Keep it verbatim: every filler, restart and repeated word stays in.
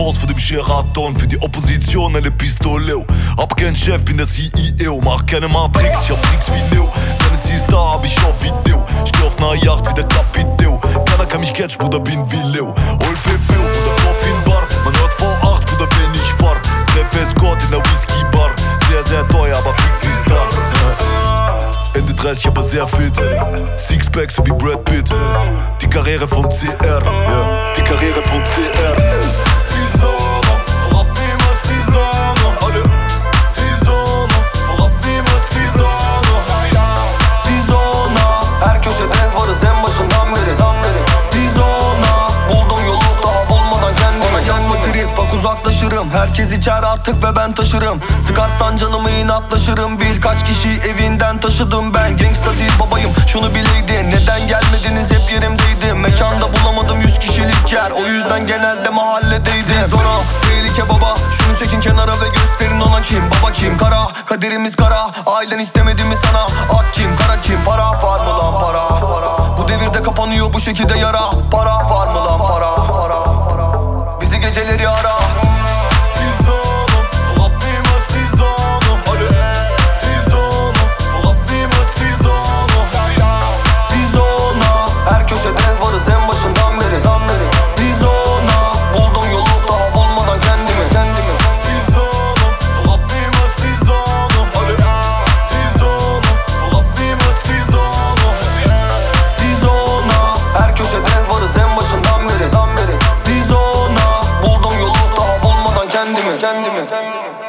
Boss für den Sheraton, für die Opposition alle Pistoleo. Hab kein Chef, bin der C E O, mach keine Matrix, ich hab Tricks wie Neo. Tennessee Star hab ich auf Video, ich geh auf ner Yacht wie der Capiteo. Keiner kann mich catch, Bruder, bin wie Leo. Hol Fefeo, Bruder, Kauf in Bar, man hört V acht, Bruder, wenn ich fahr. Treff Escort in der Whisky-Bar, sehr, sehr teuer, aber fliegt wie Star. Ende dreißig, aber sehr fit. Sixpack so wie Brad Pitt. Die Karriere von C R, ja. Die Karriere von C R. Die Sonne verrat niemals die Sonne. Alle. Die Sonne verrat niemals die Sonne. Die Sonne, her köşede varız en başından beri. Die Sonne, buldum yolu daha bulmadan kendime. Yanma trip, bak uzaklaşırım. Herkes içer artık ve ben taşırım. Sıkarsan canımı inatlaşırım. Birkaç kişi evinden taşıdım ben. Gangsta değil babayım, şunu bileydin. Neden gelmediniz, hep yerimdeydim. Mekanda bulamadım yüz kişilik yer. O yüzden genelde mahalledeydim. Zora, tehlike baba. Şunu çekin kenara ve gösterin ona kim. Baba kim, kara, kaderimiz kara. Ailen istemedi mi sana? Ak kim, kara kim, para var mı lan para? Bu devirde kapanıyor bu şekilde yara. Para var mı lan para? Bizi geceleri ara. Kendimi, kendimi.